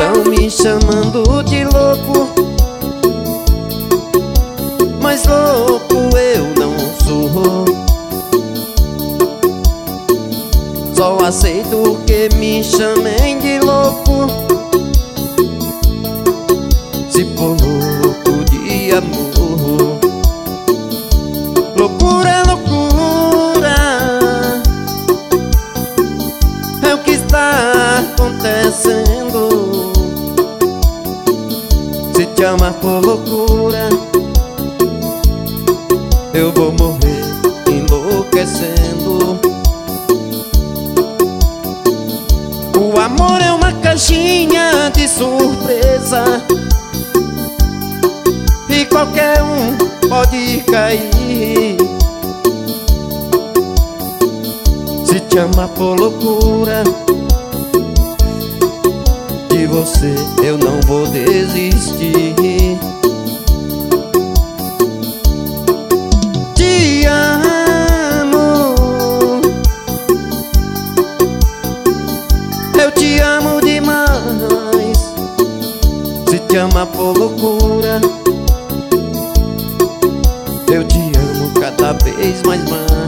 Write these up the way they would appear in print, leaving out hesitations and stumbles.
Estão me chamando de louco, mas louco eu não sou. Só aceito que me chamem de louco, se for louco de amor. Loucura é loucura, é o que está acontecendo. Se te amar por loucura, eu vou morrer enlouquecendo. O amor é uma caixinha de surpresa, e qualquer um pode cair. Se te amar por loucura, de você eu não vou desistir. Te amo, eu te amo demais. Se te amar por loucura, eu te amo cada vez mais.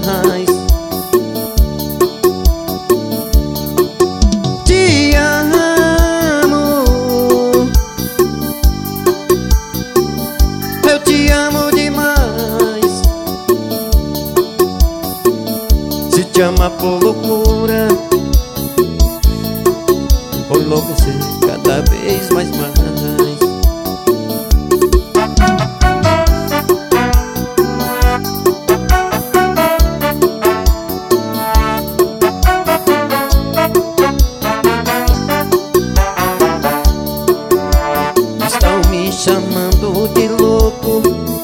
Te amo, eu te amo demais. Se te amar por loucura, vou enlouquecer cada vez mais. Estão me chamando de louco,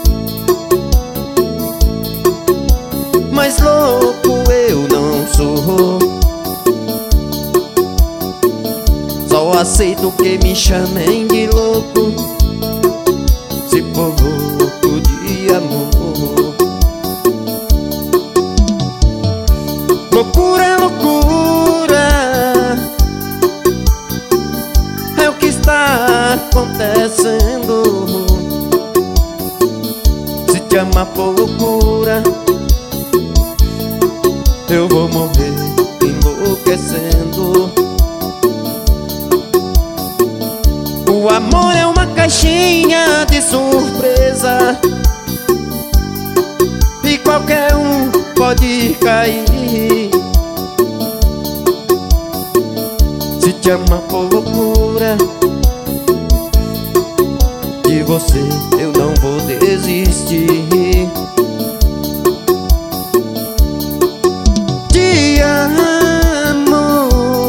mas louco eu não sou. Só aceito que me chamem de louco, se for louco de amor. Loucura é loucura, é o que está acontecendo. Se te amar por loucura, eu vou morrer enlouquecendo. O amor é uma caixinha de surpresa, e qualquer um pode cair. Se te amar por loucura, de você eu não vou desistir. Te amo,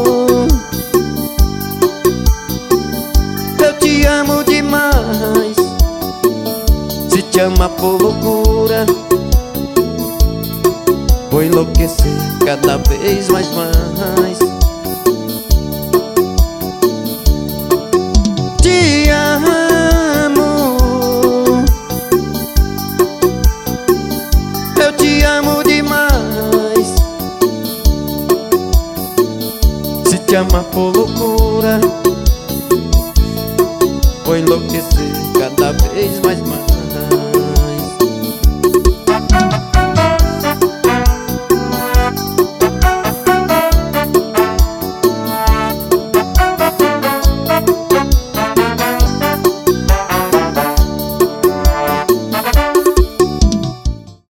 eu te amo demais. Se te amar por loucura, vou enlouquecer cada vez mais. Te amo, eu te amo demais. Se te amar por loucura, vou enlouquecer cada vez mais.